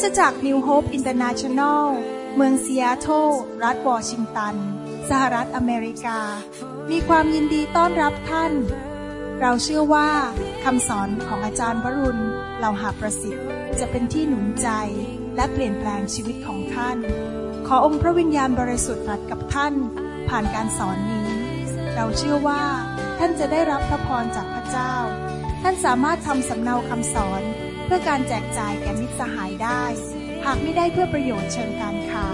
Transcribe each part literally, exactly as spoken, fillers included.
สตจักร New Hope International เมืองซีแอตเทิลรัฐวอชิงตันสหรัฐอเมริกามีความยินดีต้อนรับท่านเราเชื่อว่าคำสอนของอาจารย์วรุณเหล่าหาประสิทธิ์จะเป็นที่หนุนใจและเปลี่ยนแปลงชีวิตของท่านขอองค์พระวิญญาณบริสุทธิ์ตรัสกับท่านผ่านการสอนนี้เราเชื่อว่าท่านจะได้รับพระพรจากพระเจ้าท่านสามารถทำสำเนาคำสอนเพื่อการแจกจ่ายแก่มิตรสหายได้หากไม่ได้เพื่อประโยชน์เชิงการค้า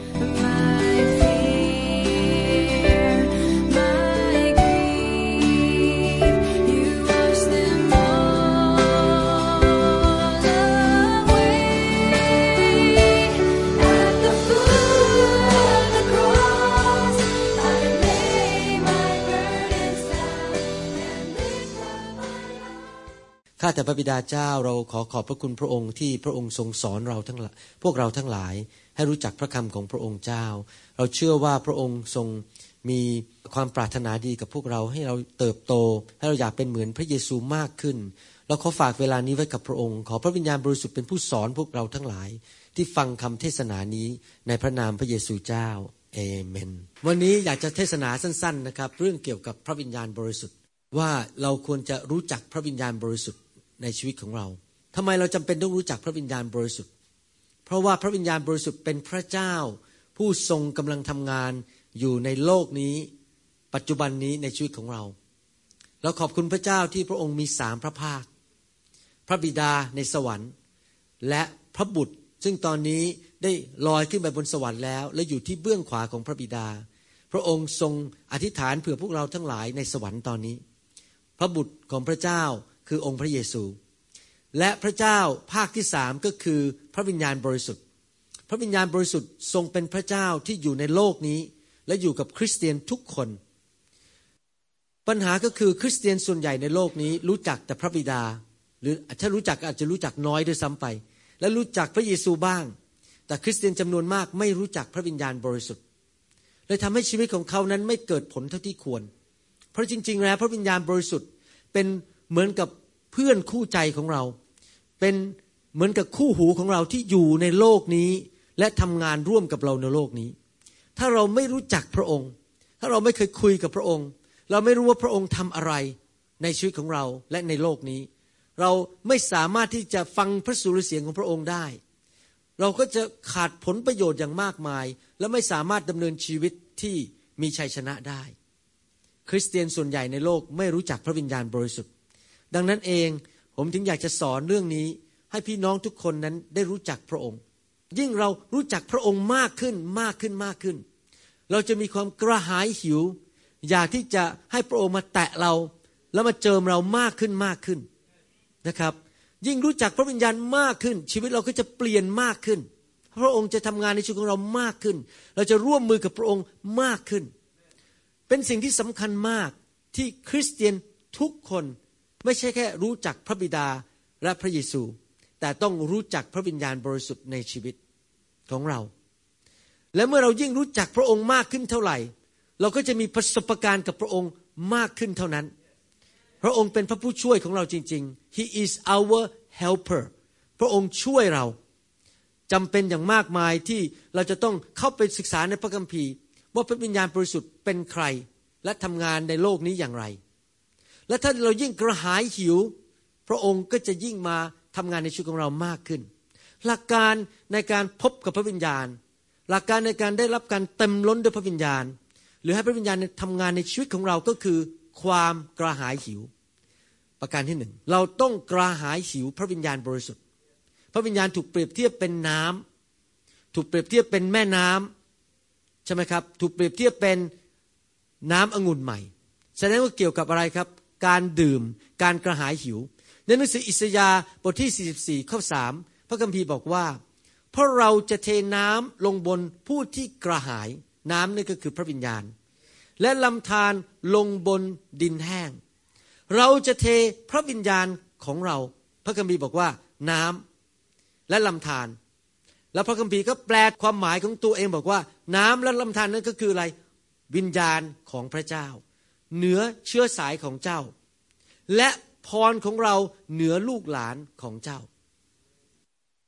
ข้าแต่พระบิดาเจ้าเราขอขอบพระคุณพระองค์ที่พระองค์ทรงสอนเราทั้งพวกเราทั้งหลายให้รู้จักพระคำของพระองค์เจ้าเราเชื่อว่าพระองค์ทรงมีความปรารถนาดีกับพวกเราให้เราเติบโตให้เราอยากเป็นเหมือนพระเยซูมากขึ้นเราขอฝากเวลานี้ไว้กับพระองค์ขอพระวิญญาณบริสุทธิ์เป็นผู้สอนพวกเราทั้งหลายที่ฟังคำเทศนานี้ในพระนามพระเยซูเจ้าเอเมนวันนี้อยากจะเทศนาสั้นๆนะครับเรื่องเกี่ยวกับพระวิญญาณบริสุทธิ์ว่าเราควรจะรู้จักพระวิญญาณบริสุทธิ์ในชีวิตของเราทำไมเราจำเป็นต้องรู้จักพระวิญญาณบริสุทธิ์เพราะว่าพระวิญญาณบริสุทธิ์เป็นพระเจ้าผู้ทรงกำลังทำงานอยู่ในโลกนี้ปัจจุบันนี้ในชีวิตของเราเราขอบคุณพระเจ้าที่พระองค์มีสามพระภาคพระบิดาในสวรรค์และพระบุตรซึ่งตอนนี้ได้ลอยขึ้นไปบนสวรรค์แล้วและอยู่ที่เบื้องขวาของพระบิดาพระองค์ทรงอธิษฐานเผื่อพวกเราทั้งหลายในสวรรค์ตอนนี้พระบุตรของพระเจ้าคือองค์พระเยซูและพระเจ้าภาคที่สามก็คือพระวิญญาณบริสุทธิ์พระวิญญาณบริสุทธิ์ทรงเป็นพระเจ้าที่อยู่ในโลกนี้และอยู่กับคริสเตียนทุกคนปัญหาก็คือคริสเตียนส่วนใหญ่ในโลกนี้รู้จักแต่พระบิดาหรือถ้ารู้จักอาจจะรู้จักน้อยด้วยซ้ำไปและรู้จักพระเยซูบ้างแต่คริสเตียนจำนวนมากไม่รู้จักพระวิญญาณบริสุทธิ์เลยทำให้ชีวิตของเขานั้นไม่เกิดผลเท่าที่ควรเพราะจริงๆแล้วพระวิญญาณบริสุทธิ์เป็นเหมือนกับเพื่อนคู่ใจของเราเป็นเหมือนกับคู่หูของเราที่อยู่ในโลกนี้และทำงานร่วมกับเราในโลกนี้ถ้าเราไม่รู้จักพระองค์ถ้าเราไม่เคยคุยกับพระองค์เราไม่รู้ว่าพระองค์ทำอะไรในชีวิตของเราและในโลกนี้เราไม่สามารถที่จะฟังพระสุรเสียงของพระองค์ได้เราก็จะขาดผลประโยชน์อย่างมากมายและไม่สามารถดำเนินชีวิตที่มีชัยชนะได้คริสเตียนส่วนใหญ่ในโลกไม่รู้จักพระวิญญาณบริสุทธิ์ดังนั้นเองผมถึงอยากจะสอนเรื่องนี้ให้พี่น้องทุกคนนั้นได้รู้จักพระองค์ยิ่งเรารู้จักพระองค์มากขึ้นมากขึ้นมากขึ้นเราจะมีความกระหายหิวอยากที่จะให้พระองค์มาแตะเราแล้วมาเจิมเรามากขึ้นมากขึ้นนะครับยิ่งรู้จักพระวิญญาณมากขึ้นชีวิตเราก็จะเปลี่ยนมากขึ้นพระองค์จะทำงานในชีวิตของเรามากขึ้นเราจะร่วมมือกับพระองค์มากขึ้นเป็นสิ่งที่สำคัญมากที่คริสเตียนทุกคนไม่ใช่แค่รู้จักพระบิดาและพระเยซูแต่ต้องรู้จักพระวิญญาณบริสุทธิ์ในชีวิตของเราและเมื่อเรายิ่งรู้จักพระองค์มากขึ้นเท่าไหร่เราก็จะมีประสบการณ์กับพระองค์มากขึ้นเท่านั้นพระองค์เป็นพระผู้ช่วยของเราจริงๆ He is our helper พระองค์ช่วยเราจำเป็นอย่างมากมายที่เราจะต้องเข้าไปศึกษาในพระคัมภีร์ว่าพระวิญญาณบริสุทธิ์เป็นใครและทำงานในโลกนี้อย่างไรและถ้าเรายิ่งกระหายหิวพระองค์ก็จะยิ่งมาทำงานในชีวิตของเรามากขึ้นหลักการในการพบกับพระวิญญาณหลักการในการได้รับการเต็มล้นด้วยพระวิญญาณหรือให้พระวิญญาณทำงานในชีวิตของเราก็คือความกระหายหิวประการที่หนึ่งเราต้องกระหายหิวพระวิญญาณบริสุทธิ์พระวิญญาณถูกเปรียบเทียบเป็นน้ำถูกเปรียบเทียบเป็นแม่น้ำใช่ไหมครับถูกเปรียบเทียบเป็นน้ำองุ่นใหม่แสดงว่าเกี่ยวกับอะไรครับการดื่มการกระหายหิวในหนังสืออิสยาห์บทที่สี่สิบสี่ข้อสามพระคัมภีร์บอกว่าเพราะเราจะเทน้ำลงบนผู้ที่กระหายน้ำนี่ก็คือพระวิญญาณและลำธารลงบนดินแห้งเราจะเทพระวิญญาณของเราพระคัมภีร์บอกว่าน้ำและลำธารแล้วพระคัมภีร์ก็แปลความหมายของตัวเองบอกว่าน้ำและลำธารนั่นก็คืออะไรวิญญาณของพระเจ้าเหนือเชื้อสายของเจ้าและพรของเราเหนือลูกหลานของเจ้า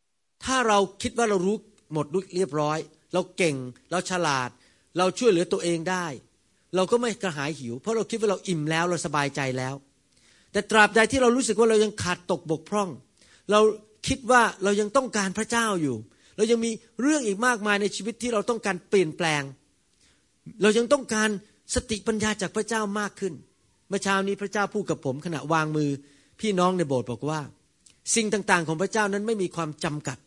ถ้าเราคิดว่าเรารู้หมดเรียบร้อยเราเก่งเราฉลาดเราช่วยเหลือตัวเองได้เราก็ไม่กระหายหิวเพราะเราคิดว่าเราอิ่มแล้วเราสบายใจแล้วแต่ตราบใดที่เรารู้สึกว่าเรายังขาดตกบกพร่องเราคิดว่าเรายังต้องการพระเจ้าอยู่เรายังมีเรื่องอีกมากมายในชีวิตที่เราต้องการเปลี่ยนแปลงเรายังต้องการสติปัญญาจากพระเจ้ามากขึ้นเมื่อเช้านี้พระเจ้าพูดกับผมขณะวางมือพี่น้องในโบสถ์บอกว่าสิ่งต่างๆของพระเจ้านั้นไม่มีความจำกัด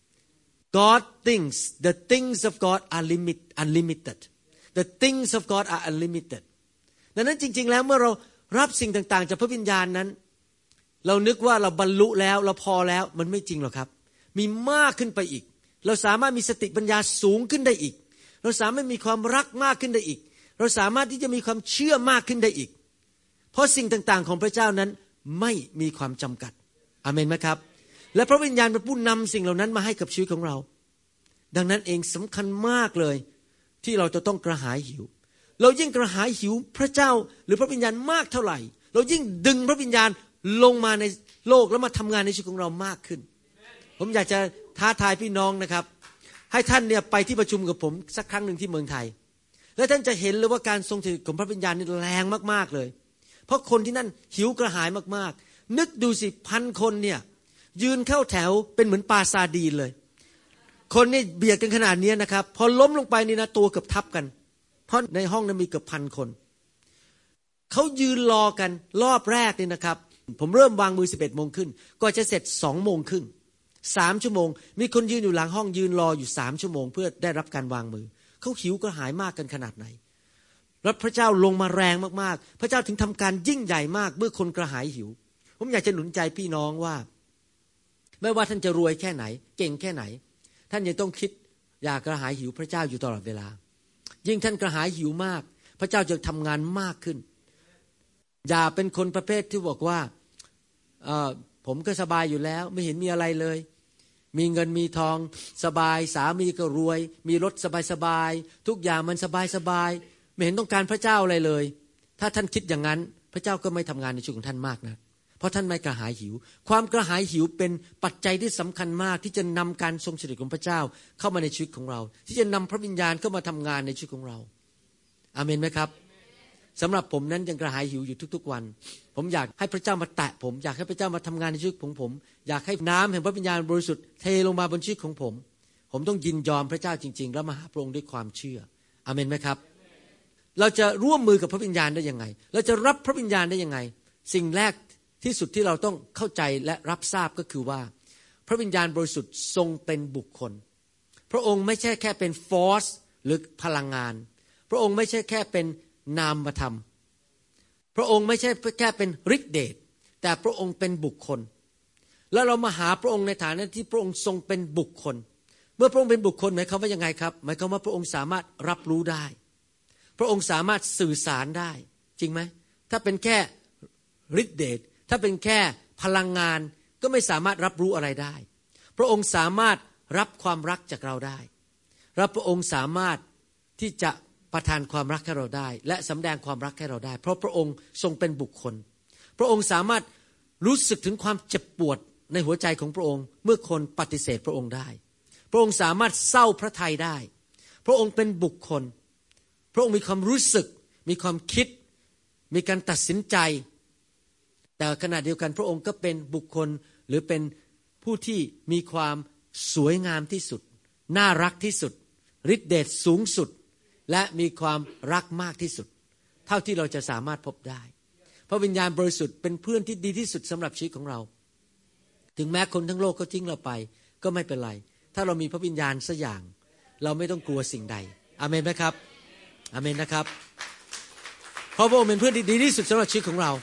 God thinks the things of God are limit unlimited the things of God are unlimited ดังนั้นจริงๆแล้วเมื่อเรารับสิ่งต่างๆจากพระวิญญาณนั้นเรานึกว่าเราบรรลุแล้วเราพอแล้วมันไม่จริงหรอกครับมีมากขึ้นไปอีกเราสามารถมีสติปัญญาสูงขึ้นได้อีกเราสามารถมีความรักมากขึ้นได้อีกเราสามารถที่จะมีความเชื่อมากขึ้นได้อีกเพราะสิ่งต่างๆของพระเจ้านั้นไม่มีความจำกัดอาเมนไหมครับและพระวิญญาณเป็นผู้นำสิ่งเหล่านั้นมาให้กับชีวิตของเราดังนั้นเองสำคัญมากเลยที่เราจะต้องกระหายหิวเรายิ่งกระหายหิวพระเจ้าหรือพระวิญญาณมากเท่าไหร่เรายิ่งดึงพระวิญญาณลงมาในโลกแล้วมาทำงานในชีวิตของเรามากขึ้นผมอยากจะท้าทายพี่น้องนะครับให้ท่านเนี่ยไปที่ประชุมกับผมสักครั้งหนึ่งที่เมืองไทยแล้วท่านจะเห็นเลยว่าการทรงสถิตของพระวิญญาณนี่แรงมากๆเลยเพราะคนที่นั่นหิวกระหายมากๆนึกดูสิพันคนเนี่ยยืนเข้าแถวเป็นเหมือนปลาซาดีนเลยคนนี่เบียดกันขนาดนี้นะครับพอล้มลงไปนี่นะตัวเกือบทับกันเพราะในห้องนั้นมีเกือบพันคนเขายืนรอกันรอบแรกนี่นะครับผมเริ่มวางมือสิบเอ็ดโมงครึ่งก็จะเสร็จสองโมงครึ่งสามชั่วโมงมีคนยืนอยู่หลังห้องยืนรออยู่สามชั่วโมงเพื่อได้รับการวางมือเขาหิวกระหายมากกันขนาดไหนแล้วพระเจ้าลงมาแรงมากๆพระเจ้าถึงทำการยิ่งใหญ่มากเมื่อคนกระหายหิวผมอยากจะหนุนใจพี่น้องว่าไม่ว่าท่านจะรวยแค่ไหนเก่งแค่ไหนท่านยังต้องคิดอยากกระหายหิวพระเจ้าอยู่ตลอดเวลายิ่งท่านกระหายหิวมากพระเจ้าจะทำงานมากขึ้นอย่าเป็นคนประเภทที่บอกว่าเอ่อผมก็สบายอยู่แล้วไม่เห็นมีอะไรเลยมีเงินมีทองสบายสามีก็รวยมีรถสบายๆทุกอย่างมันสบายๆไม่เห็นต้องการพระเจ้าอะไรเลยถ้าท่านคิดอย่างนั้นพระเจ้าก็ไม่ทำงานในชีวิตของท่านมากนะเพราะท่านไม่กระหายหิวความกระหายหิวเป็นปัจจัยที่สำคัญมากที่จะนำการทรงสถิตของพระเจ้าเข้ามาในชีวิตของเราที่จะนำพระวิญญาณเข้ามาทำงานในชีวิตของเราอาเมนไหมครับสำหรับผมนั้นยังกระหายหิวอยู่ทุกๆวันผมอยากให้พระเจ้ามาแตะผมอยากให้พระเจ้ามาทำงานในชีวิตของผมอยากให้น้ำแห่งพระวิญญาณบริสุทธิ์เทลงมาบนชีวิตของผมผมต้องยินยอมพระเจ้าจริงๆแล้วมาหาพระองค์ด้วยความเชื่ออาเมนไหมครับเราจะร่วมมือกับพระวิญญาณได้ยังไงเราจะรับพระวิญญาณได้ยังไงสิ่งแรกที่สุดที่เราต้องเข้าใจและรับทราบก็คือว่าพระวิญญาณบริสุทธิ์ทรงเป็นบุคคลพระองค์ไม่ใช่แค่เป็นฟอร์สหรือพลังงานพระองค์ไม่ใช่แค่เป็นนามธรรมพระองค์ไม่ใช่แค่เป็นฤทธิเดชแต่พระองค์เป็นบุคคลแล้วเรามาหาพระองค์ในฐานะที่พระองค์ทรงเป็นบุคคลเมื่อพระองค์เป็นบุคคลหมายความว่ายังไงครับหมายความว่าพระองค์สามารถรับรู้ได้พระองค์สามารถสื่อสารได้จริงไหมถ้าเป็นแค่ฤทธิเดชถ้าเป็นแค่พลังงานก็ไม่สามารถรับรู้อะไรได้พระองค์สามารถรับความรักจากเราได้และพระองค์สามารถที่จะประทานความรักให้เราได้และสำแดงความรักให้เราได้เพราะพระองค์ทรงเป็นบุคคลพระองค์สามารถรู้สึกถึงความเจ็บปวดในหัวใจของพระองค์เมื่อคนปฏิเสธพระองค์ได้พระองค์สามารถเศร้าพระทัยได้พระองค์เป็นบุคคลพระองค์มีความรู้สึกมีความคิดมีการตัดสินใจแต่ขณะเดียวกันพระองค์ก็เป็นบุคคลหรือเป็นผู้ที่มีความสวยงามที่สุดน่ารักที่สุดฤทธิเดชสูงสุดและมีความรักมากที่สุดเท่าที่เราจะสามารถพบได้พระวิญญาณบริสุทธิ์เป็นเพื่อนที่ดีที่สุดสำหรับชีวิตของเราถึงแม้คนทั้งโลกเขาทิ้งเราไปก็ไม่เป็นไรถ้าเรามีพระวิญญาณสักอย่างเราไม่ต้องกลัวสิ่งใดอาเมนไหมครับอาเมนนะครับเพราะพระองค์เป็นเพื่อนที่ดีที่สุดสำหรับชีวิตของเรา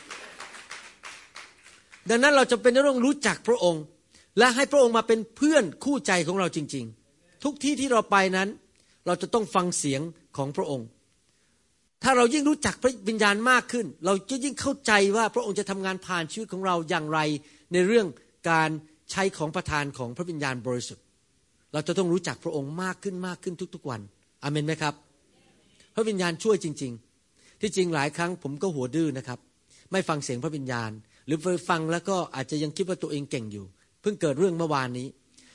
ดังนั้นเราจะเป็นต้องรู้จักพระองค์และให้พระองค์มาเป็นเพื่อนคู่ใจของเราจริงๆทุกที่ที่เราไปนั้นเราจะต้องฟังเสียงของพระองค์ถ้าเรายิ่งรู้จักพระวิญญาณมากขึ้นเราจะยิ่งเข้าใจว่าพระองค์จะทำงานผ่านชีวิตของเราอย่างไรในเรื่องการใช้ของประทานของพระวิญญาณบริสุทธิ์เราจะต้องรู้จักพระองค์มากขึ้นมากขึ้นทุกๆวันอาเมนไหมครับพระวิญญาณช่วยจริงๆที่จริงหลายครั้งผมก็หัวดื้อนะครับไม่ฟังเสียงพระวิญญาณหรือฟังแล้วก็อาจจะยังคิดว่าตัวเองเก่งอยู่เพิ่งเกิดเรื่องเมื่อวานนี้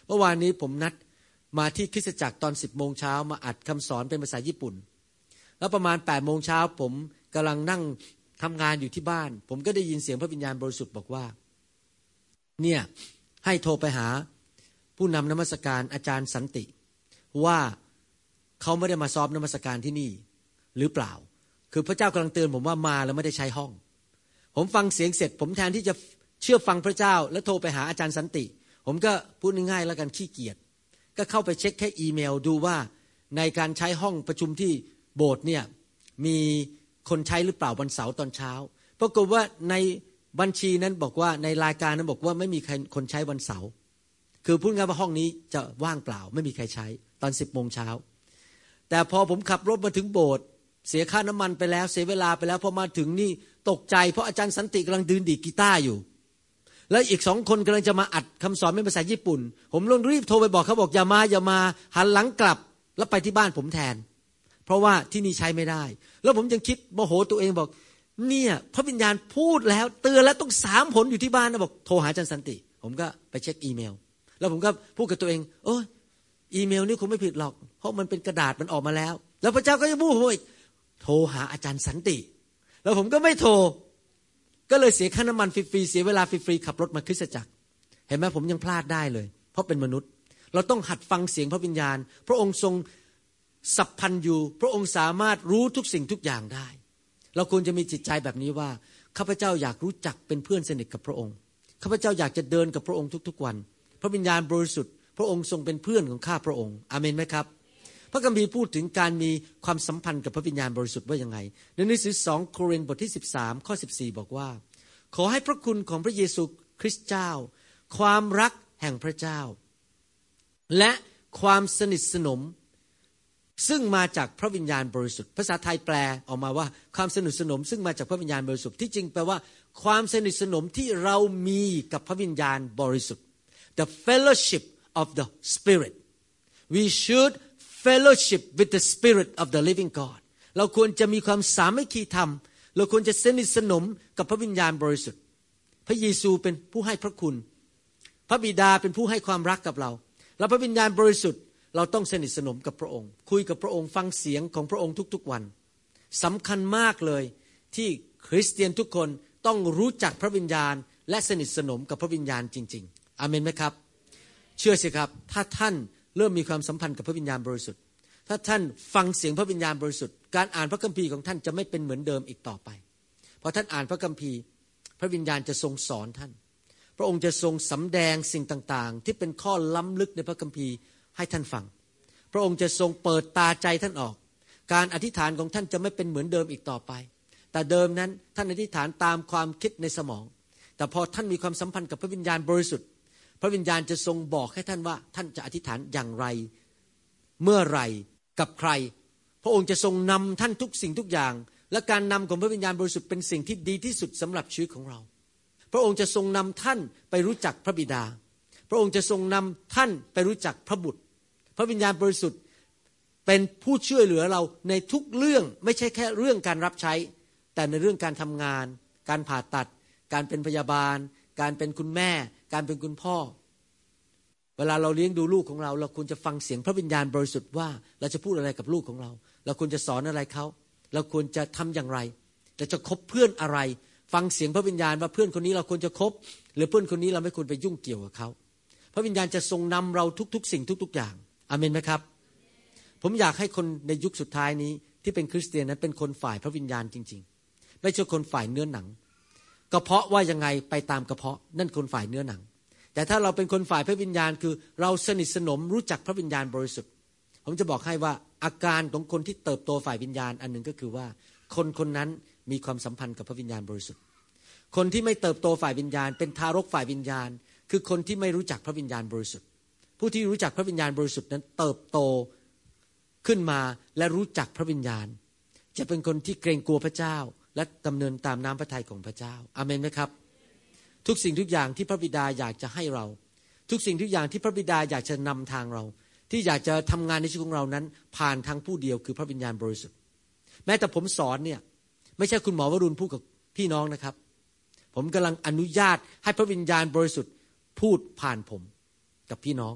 เมื่อวานนี้ผมนัดมาที่คริสตจักรตอนสิบโมงเช้ามาอัดคำสอนเป็นภาษาญี่ปุ่นแล้วประมาณแปดโมงเช้าผมกำลังนั่งทำงานอยู่ที่บ้านผมก็ได้ยินเสียงพระวิญญาณบริสุทธิ์บอกว่าเนี่ยให้โทรไปหาผู้นำนมัสการอาจารย์สันติว่าเขาไม่ได้มาซ้อมนมัสการที่นี่หรือเปล่าคือพระเจ้ากำลังเตือนผมว่ามาแล้วไม่ได้ใช้ห้องผมฟังเสียงเสร็จผมแทนที่จะเชื่อฟังพระเจ้าแล้วโทรไปหาอาจารย์สันติผมก็พูดง่ายๆแล้วกันขี้เกียจก็เข้าไปเช็คแค่อีเมลดูว่าในการใช้ห้องประชุมที่โบสถ์เนี่ยมีคนใช้หรือเปล่าวันเสาร์ตอนเช้าปรากฏว่าในบัญชีนั้นบอกว่าในรายการนั้นบอกว่าไม่มีใครคนใช้วันเสาร์คือพูดง่ายว่าห้องนี้จะว่างเปล่าไม่มีใครใช้ตอนสิบโมงเช้าแต่พอผมขับรถมาถึงโบสถ์เสียค่าน้ำมันไปแล้วเสียเวลาไปแล้วพอมาถึงนี่ตกใจเพราะอาจารย์สันติกำลังดื่มดีดกีตาร์อยู่แล้วอีกสองคนกำลังจะมาอัดคำสอนเป็นภาษาญี่ปุ่นผมลงรีบโทรไปบอกเขาบอกอย่ามาอย่ามาหันหลังกลับแล้วไปที่บ้านผมแทนเพราะว่าที่นี่ใช้ไม่ได้แล้วผมยังคิดโมโหตัวเองบอกเนี่ยพระวิญญาณพูดแล้วเตือนแล้วต้องสามผลอยู่ที่บ้านนะบอกโทรหาอาจารย์สันติผมก็ไปเช็คอีเมลแล้วผมก็พูดกับตัวเองโอ้ยอีเมลนี่คงไม่ผิดหรอกเพราะมันเป็นกระดาษมันออกมาแล้วแล้วพระเจ้าก็จะพูดผมอีกโทรหาอาจารย์สันติแล้วผมก็ไม่โทรก็เลยเสียค่าน้ำมันฟรีๆเสียเวลาฟรีๆขับรถมาคริสตจักรเห็นไหมผมยังพลาดได้เลยเพราะเป็นมนุษย์เราต้องหัดฟังเสียงพระวิญญาณพระองค์ทรงสัพพัญญูพระองค์สามารถรู้ทุกสิ่งทุกอย่างได้เราควรจะมีจิตใจแบบนี้ว่าข้าพเจ้าอยากรู้จักเป็นเพื่อนสนิทกับพระองค์ข้าพเจ้าอยากจะเดินกับพระองค์ทุกๆวันพระวิญญาณบริสุทธิ์พระองค์ทรงเป็นเพื่อนของข้าพระองค์อาเมนไหมครับพระคัมภีร์พูดถึงการมีความสัมพันธ์กับพระวิญญาณบริสุทธิ์ว่ายังไงในหนังสือสองโครินธ์บทที่สิบสามข้อสิบสี่บอกว่าขอให้พระคุณของพระเยซูคริสต์เจ้าความรักแห่งพระเจ้าและความสนิทสนมซึ่งมาจากพระวิญญาณบริสุทธิ์ภาษาไทยแปลออกมาว่าความสนิทสนมซึ่งมาจากพระวิญญาณบริสุทธิ์ที่จริงแปลว่าความสนิทสนมที่เรามีกับพระวิญญาณบริสุทธิ์ the fellowship of the Spirit we should fellowship with the Spirit of the living God เราควรจะมีความสามัคคีธรรมเราควรจะสนิทสนมกับพระวิญญาณบริสุทธิ์พระเยซูเป็นผู้ให้พระคุณพระบิดาเป็นผู้ให้ความรักกับเราแล้วพระวิญญาณบริสุทธิ์เราต้องสนิทสนมกับพระองค์คุยกับพระองค์ฟังเสียงของพระองค์ทุกๆวันสำคัญมากเลยที่คริสเตียนทุกคนต้องรู้จักพระวิญญาณและสนิทสนมกับพระวิญญาณจริงๆอาเมนไหมครับเชื่อสิครับถ้าท่านเริ่มมีความสัมพันธ์กับพระวิญญาณบริสุทธิ์ถ้าท่านฟังเสียงพระวิญญาณบริสุทธิ์การอ่านพระคัมภีร์ของท่านจะไม่เป็นเหมือนเดิมอีกต่อไปพอท่านอ่านพระคัมภีร์พระวิญญาณจะทรงสอนท่านพระองค์จะทรงสำแดงสิ่งต่างๆที่เป็นข้อล้ำลึกในพระคัมภีร์ให้ท่านฟังพระองค์จะทรงเปิดตาใจท่านออกการอธิษฐานของท่านจะไม่เป็นเหมือนเดิมอีกต่อไปแต่เดิมนั้นท่านอธิษฐานตามความคิดในสมองแต่พอท่านมีความสัมพันธ์กับพระวิญญาณบริสุทธิ์พระวิญญาณจะทรงบอกให้ท่านว่าท่านจะอธิษฐานอย่างไรเมื่อไรกับใครพระองค์จะทรงนำท่านทุกสิ่งทุกอย่างและการนำของพระวิญญาณบริสุทธิ์เป็นสิ่งที่ดีที่สุดสำหรับชีวิตของเราพระองค์จะทรงนำท่านไปรู้จักพระบิดาพระองค์จะทรงนำท่านไปรู้จักพระบุตรพระวิญญาณบริสุทธิ์เป็นผู้ช่วยเหลือเราในทุกเรื่องไม่ใช่แค่เรื่องการรับใช้แต่ในเรื่องการทำงานการผ่าตัดการเป็นพยาบาลการเป็นคุณแม่การเป็นคุณพ่อเวลาเราเลี้ยงดูลูกของเราเราควรจะฟังเสียงพระวิญญาณบริสุทธิ์ว่าเราจะพูดอะไรกับลูกของเราเราควรจะสอนอะไรเขาเราควรจะทำอย่างไรเราจะคบเพื่อนอะไรฟังเสียงพระวิญญาณว่าเพื่อนคนนี้เราควรจะคบหรือเพื่อนคนนี้เราไม่ควรไปยุ่งเกี่ยวกับเขาพระวิญญาณจะทรงนำเราทุกๆสิ่งทุกๆอย่างอาเมนไหมครับผมอยากให้คนในยุคสุดท้ายนี้ที่เป็นคริสเตียนนั้นเป็นคนฝ่ายพระวิญญาณจริงๆไม่ใช่คนฝ่ายเนื้อหนังกระเพาะว่ายังไงไปตามกระเพาะนั่นคนฝ่ายเนื้อหนังแต่ถ้าเราเป็นคนฝ่ายพระวิญญาณคือเราสนิทสนมรู้จักพระวิญญาณบริสุทธิ์ผมจะบอกให้ว่าอาการของคนที่เติบโตฝ่ายวิญญาณอันหนึ่งก็คือว่าคนคนนั้นมีความสัมพันธ์กับพระวิญญาณบริสุทธิ์คนที่ไม่เติบโตฝ่ายวิญญาณเป็นทารกฝ่ายวิญญาณคือคนที่ไม่รู้จักพระวิญญาณบริสุทธิ์ผู้ที่รู้จักพระวิญญาณบริสุทธิ์นั้นเติบโตขึ้นมาและรู้จักพระวิญญาณจะเป็นคนที่เกรงกลัวพระเจ้าและดำเนินตามน้ำพระทัยของพระเจ้าอาเมนไหมครับทุกสิ่งทุกอย่างที่พระบิดาอยากจะให้เราทุกสิ่งทุกอย่างที่พระบิดาอยากจะนำทางเราที่อยากจะทำงานในชีวิตของเรานั้นผ่านทางผู้เดียวคือพระวิญญาณบริสุทธิ์แม้แต่ผมสอนเนี่ยไม่ใช่คุณหมอวรุณพูดกับพี่น้องนะครับผมกำลังอนุญาตให้พระวิญญาณบริสุทธิ์พูดผ่านผมกับพี่น้อง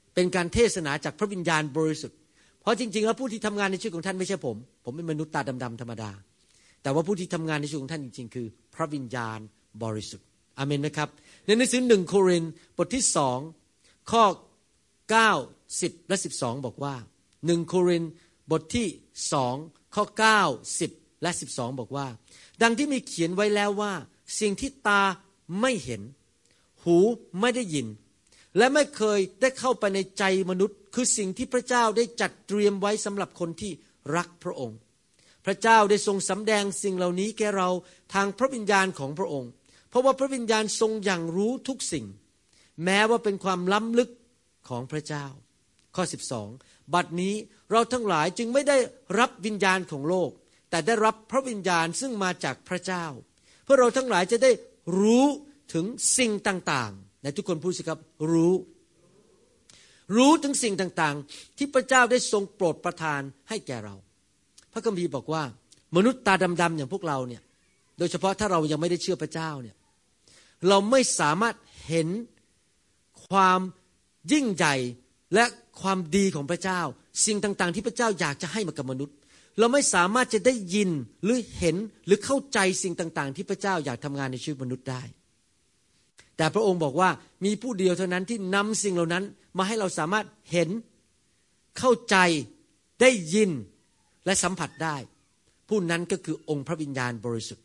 เป็นการเทศนาจากพระวิญญาณบริสุทธิ์เพราะจริงๆแล้วผู้ที่ทำงานในชีวิตของท่านไม่ใช่ผมผมเป็นมนุษย์ตาดำๆธรรมดาแต่ว่าผู้ที่ทำงานในชีวิตของท่านจริงๆคือพระวิญญาณบริสุทธิ์อาเมนไหมครับในหนังสือหนึ่งโครินธ์บทที่สองข้อเก้า สิบและสิบสองบอกว่าหนึ่งโครินธ์บทที่สองข้อเก้า สิบและสิบสองบอกว่าดังที่มีเขียนไว้แล้วว่าสิ่งที่ตาไม่เห็นหูไม่ได้ยินและไม่เคยได้เข้าไปในใจมนุษย์คือสิ่งที่พระเจ้าได้จัดเตรียมไว้สำหรับคนที่รักพระองค์พระเจ้าได้ทรงสำแดงสิ่งเหล่านี้แก่เราทางพระวิญญาณของพระองค์เพราะว่าพระวิญญาณทรงอย่างรู้ทุกสิ่งแม้ว่าเป็นความล้ำลึกของพระเจ้าข้อสิบสองบัดนี้เราทั้งหลายจึงไม่ได้รับวิญญาณของโลกแต่ได้รับพระวิญญาณซึ่งมาจากพระเจ้าเพื่อเราทั้งหลายจะได้รู้ถึงสิ่งต่างๆในทุกคนพูดสิครับรู้รู้ถึงสิ่งต่างๆที่พระเจ้าได้ทรงโปรดประทานให้แก่เราพระคัมภีร์บอกว่ามนุษย์ตาดำๆอย่างพวกเราเนี่ยโดยเฉพาะถ้าเรายังไม่ได้เชื่อพระเจ้าเนี่ยเราไม่สามารถเห็นความยิ่งใหญ่และความดีของพระเจ้าสิ่งต่างๆที่พระเจ้าอยากจะให้มากับมนุษย์เราไม่สามารถจะได้ยินหรือเห็นหรือเข้าใจสิ่งต่างๆที่พระเจ้าอยากทำงานในชีวิตมนุษย์ได้แต่พระองค์บอกว่ามีผู้เดียวเท่านั้นที่นำสิ่งเหล่านั้นมาให้เราสามารถเห็นเข้าใจได้ยินและสัมผัสได้ผู้นั้นก็คือองค์พระวิญญาณบริสุทธิ์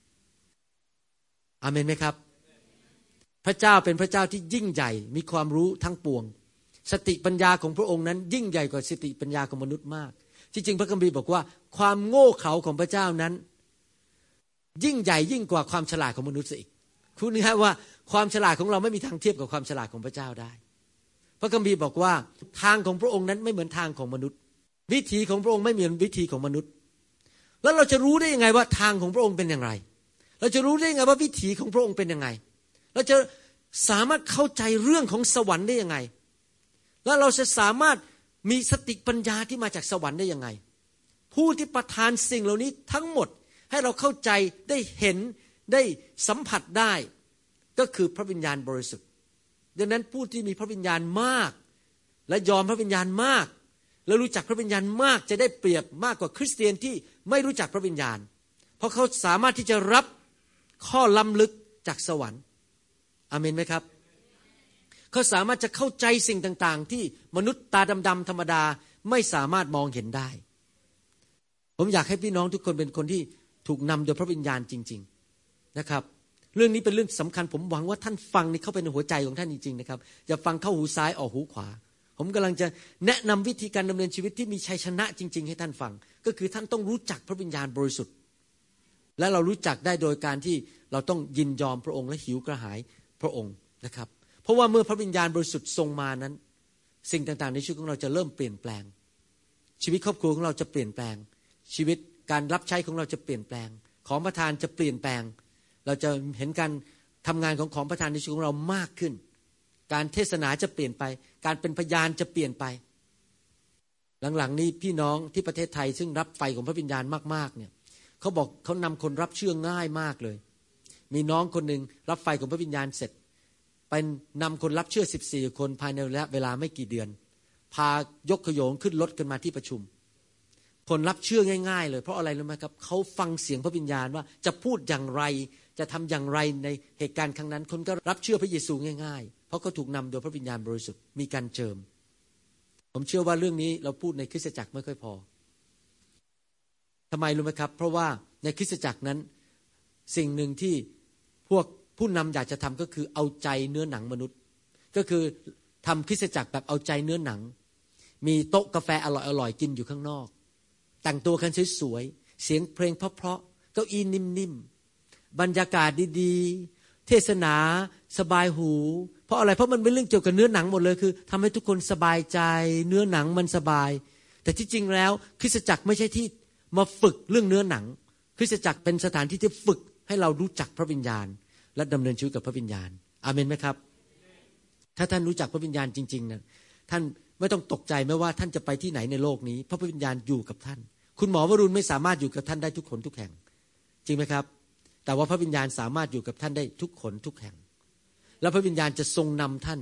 อาเมนไหมครับพระเจ้าเป็นพระเจ้าที่ยิ่งใหญ่มีความรู้ทั้งปวงสติปัญญาของพระองค์นั้นยิ่งใหญ่กว่าสติปัญญาของมนุษย์มากที่จริงพระคัมภีร์บอกว่าความโง่เขลาของพระเจ้านั้นยิ่งใหญ่ยิ่งกว่าความฉลาดของมนุษย์อีกพูดง่ายๆว่าความฉลาดของเราไม่มีทางเทียบกับความฉลาดของพระเจ้าได้พระคัมภีร์บอกว่าทางของพระองค์นั้นไม่เหมือนทางของมนุษย์วิถีของพระองค์ไม่เหมือนวิถีของมนุษย์แล้วเราจะรู้ได้ยังไงว่าทางของพระองค์เป็นอย่างไรเราจะรู้ได้ยังไงว่าวิถีของพระองค์เป็นยังไงเราจะสามารถเข้าใจเรื่องของสวรรค์ได้ยังไงแล้วเราจะสามารถมีสติปัญญาที่มาจากสวรรค์ได้ยังไงผู้ที่ประทานสิ่งเหล่านี้ทั้งหมดให้เราเข้าใจได้เห็นได้สัมผัสได้ก็คือพระวิญญาณบริสุทธิ์ดังนั้นผู้ที่มีพระวิญญาณมากและยอมพระวิญญาณมากและรู้จักพระวิญญาณมากจะได้เปรียบมากกว่าคริสเตียนที่ไม่รู้จักพระวิญญาณเพราะเขาสามารถที่จะรับข้อล้ำลึกจากสวรรค์อาเมนไหมครับเขาสามารถจะเข้าใจสิ่งต่างๆที่มนุษย์ตาดำๆธรรมดาไม่สามารถมองเห็นได้ผมอยากให้พี่น้องทุกคนเป็นคนที่ถูกนำโดยพระวิญญาณจริงๆนะครับเรื่องนี้เป็นเรื่องสำคัญผมหวังว่าท่านฟังนี่เข้าไปในหัวใจของท่านจริงๆนะครับอย่าฟังเข้าหูซ้ายออกหูขวาผมกำลังจะแนะนำวิธีการดำเนินชีวิตที่มีชัยชนะจริงๆให้ท่านฟังก็คือท่านต้องรู้จักพระวิญญาณบริสุทธิ์และเรารู้จักได้โดยการที่เราต้องยินยอมพระองค์และหิวกระหายพระองค์นะครับเพราะว่าเมื่อพระวิญญาณบริสุทธิ์ทรงมานั้นสิ่งต่างๆในชีวิตของเราจะเริ่มเปลี่ยนแปลงชีวิตครอบครัวของเราจะเปลี่ยนแปลงชีวิตการรับใช้ของเราจะเปลี่ยนแปลงของประทานจะเปลี่ยนแปลงเราจะเห็นการทำงานของของประทานในชีวิตของเรามากขึ้นการเทศนาจะเปลี่ยนไปการเป็นพยานจะเปลี่ยนไปหลังๆนี้พี่น้องที่ประเทศไทยซึ่งรับไฟของพระวิญญาณมากๆเนี่ยเขาบอกเขานำคนรับเชื่อง่ายมากเลยมีน้องคนหนึ่งรับไฟของพระวิญญาณเสร็จไปนำคนรับเชื่อสิบสี่คนภายในระยะเวลาไม่กี่เดือนพายกขโยงขึ้นรถกันมาที่ประชุมคนรับเชื่อง่ายๆเลยเพราะอะไรรู้ไหมครับเขาฟังเสียงพระวิญญาณว่าจะพูดอย่างไรจะทำอย่างไรในเหตุการณ์ครั้งนั้นคนก็รับเชื่อพระเยซูง่ายๆเพราะเขาถูกนำโดยพระวิญญาณบริสุทธิ์มีการเจิมผมเชื่อว่าเรื่องนี้เราพูดในคริสตจักรไม่ค่อยพอทำไมรู้ไหมครับเพราะว่าในคริสตจักรนั้นสิ่งหนึ่งที่พวกผู้นำอยากจะทำก็คือเอาใจเนื้อหนังมนุษย์ก็คือทำคริสตจักรแบบเอาใจเนื้อหนังมีโต๊ะกาแฟอร่อยๆกินอยู่ข้างนอกแต่งตัวกันสวยๆเสียงเพลงเพราะๆเก้าอี้นิ่มๆบรรยากาศดีๆเทศนาสบายหูเพราะอะไรเพราะมันเป็นเรื่องเกี่ยวกับเนื้อหนังหมดเลยคือทำให้ทุกคนสบายใจเนื้อหนังมันสบายแต่ที่จริงแล้วคริสตจักรไม่ใช่ที่มาฝึกเรื่องเนื้อหนังคริสตจักรเป็นสถานที่ที่ฝึกให้เรารู้จักพระวิญญาณและดำเนินชีวิตกับพระวิญญาณอาเมนไหมครับถ้าท่านรู้จักพระวิญญาณจริงๆนะท่านไม่ต้องตกใจไม่ว่าท่านจะไปที่ไหนในโลกนี้เพราะพระวิญญาณอยู่กับท่านคุณหมอวรุณไม่สามารถอยู่กับท่านได้ทุกคนทุกแห่งจริงไหมครับแต่ว่าพระวิญญาณสามารถอยู่กับท่านได้ทุกคนทุกแห่งและพระวิญญาณจะทรงนำท่าน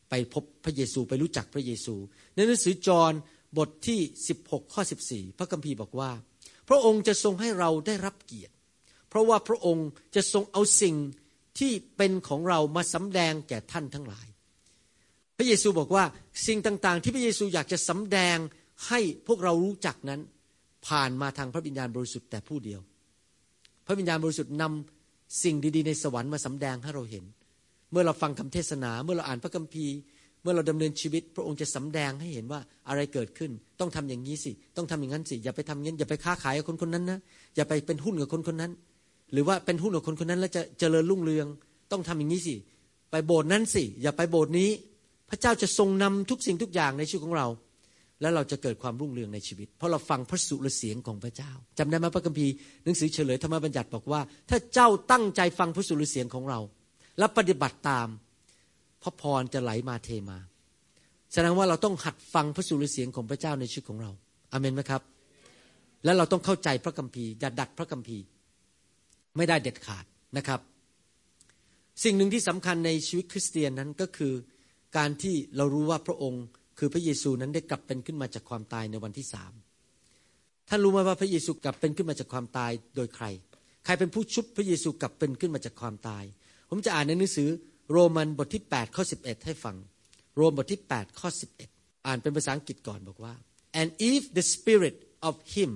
ไปพบพระเยซูไปรู้จักพระเยซูในหนังสือจอห์นบทที่สิบหกข้อสิบสี่พระคัมภีร์บอกว่าพระองค์จะทรงให้เราได้รับเกียรติเพราะว่าพระองค์จะทรงเอาสิ่งที่เป็นของเรามาสำแดงแก่ท่านทั้งหลายพระเยซูบอกว่าสิ่งต่างๆที่พระเยซูอยากจะสำแดงให้พวกเรารู้จักนั้นผ่านมาทางพระวิญญาณบริสุทธิ์แต่ผู้เดียวพระวิญญาณบริสุทธิ์นำสิ่งดีๆในสวรรค์มาสำแดงให้เราเห็นเมื่อเราฟังคำเทศนาเมื่อเราอ่านพระคัมภีร์เมื่อเราดำเนินชีวิตพระองค์จะสำแดงให้เห็นว่าอะไรเกิดขึ้นต้องทำอย่างนี้สิต้องทำอย่างนั้นสิอย่าไปทำอย่างนั้นอย่าไปค้าขายกับคนคนนั้นนะอย่าไปเป็นหุ้นกับคนคนนั้นหรือว่าเป็นหุ้นกับคนคนนั้นแล้วจะเจริญรุ่งเรืองต้องทำอย่างนี้สิไปโบสถ์นั้นสิอย่าไปโบสถ์นี้พระเจ้าจะทรงนำทุกสิ่งทุกอย่างในชีวิตของเราแล้วเราจะเกิดความรุ่งเรืองในชีวิตเพราะเราฟังพระสุรเสียงของพระเจ้าจำได้ไหมพระคัมภีร์หนังสือเฉลยธรรมบัญญัติบอกว่าถ้าเจ้าตั้งใจฟังพระสุรเสียงของเราและปฏิบัติตามพระพรจะไหลมาเทมาแสดงว่าเราต้องหัดฟังพระสุรเสียงของพระเจ้าในชีวิตของเราอาเมนไหมครับและเราต้องเข้าใจพระคัมภีร์อย่าดัดพระคัมภีร์ไม่ได้เด็ดขาดนะครับสิ่งหนึ่งที่สำคัญในชีวิตคริสเตียนนั้นก็คือการที่เรารู้ว่าพระองค์คือพระเยซูนั้นได้กลับเป็นขึ้นมาจากความตายในวันที่สามท่านรู้ไหมว่าพระเยซูกลับเป็นขึ้นมาจากความตายโดยใครใครเป็นผู้ชุบพระเยซูกลับเป็นขึ้นมาจากความตายผมจะอ่านในหนังสือโรมันบทที่แปดข้อสิบเอ็ดให้ฟังโรมบทที่แปดข้อสิบเอ็ดอ่านเป็นภาษาอังกฤษก่อนบอกว่า and if the spirit of him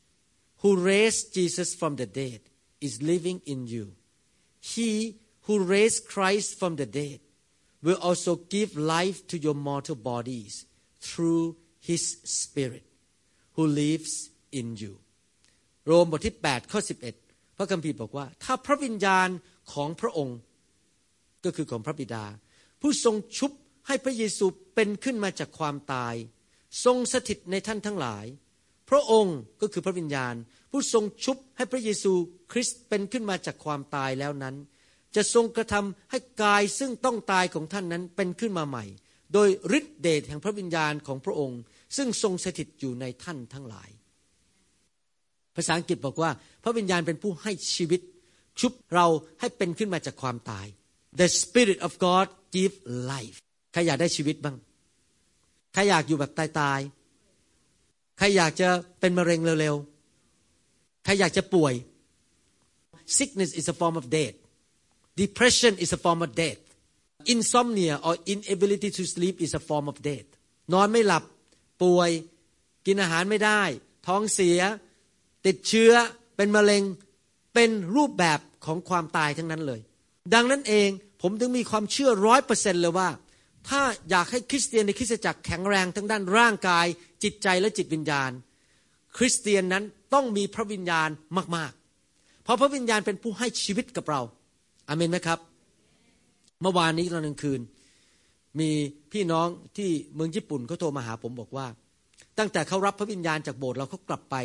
who raised Jesus from the dead is living in you he who raised Christ from the dead will also give life to your mortal bodies through his spirit who lives in you โรมบทที่แปดข้อสิบเอ็ดพระคัมภีร์บอกว่าถ้าพระวิญญาณของพระองค์ก็คือของพระบิดาผู้ทรงชุบให้พระเยซูเป็นขึ้นมาจากความตายทรงสถิตในท่านทั้งหลายพระองค์ก็คือพระวิญญาณผู้ทรงชุบให้พระเยซูคริสต์เป็นขึ้นมาจากความตายแล้วนั้นจะทรงกระทำให้กายซึ่งต้องตายของท่านนั้นเป็นขึ้นมาใหม่โดยฤทธิเดชแห่งพระวิญญาณของพระองค์ซึ่งทรงสถิตอยู่ในท่านทั้งหลายภาษาอังกฤษบอกว่าพระวิญญาณเป็นผู้ให้ชีวิตชุบเราให้เป็นขึ้นมาจากความตาย The Spirit of God give life ใครอยากได้ชีวิตบ้างใครอยากอยู่แบบตายๆใครอยากจะเป็นมะเร็งเร็วๆใครอยากจะป่วย Sickness is a form of death Depression is a form of death Insomnia or inability to sleep is a form of death นอนไม่หลับป่วยกินอาหารไม่ได้ท้องเสียติดเชื้อเป็นมะเร็งเป็นรูปแบบของความตายทั้งนั้นเลยดังนั้นเองผมถึงมีความเชื่อ ร้อยเปอร์เซ็นต์ เลยว่าถ้าอยากให้คริสเตียนในคริสตจักรแข็งแรงทั้งด้านร่างกายจิตใจและจิตวิญญาณคริสเตียนนั้นต้องมีพระวิญญาณมากๆเพราะพระวิญญาณเป็นผู้ให้ชีวิตกับเราอาเมนไหมครับเมื่อวานนี้ตอนกลางคืนมีพี่น้องที่เมืองญี่ปุ่นเขาโทรมาหาผมบอกว่าตั้งแต่เขารับพระวิญญาณจากโบสถ์เราเขากลับไป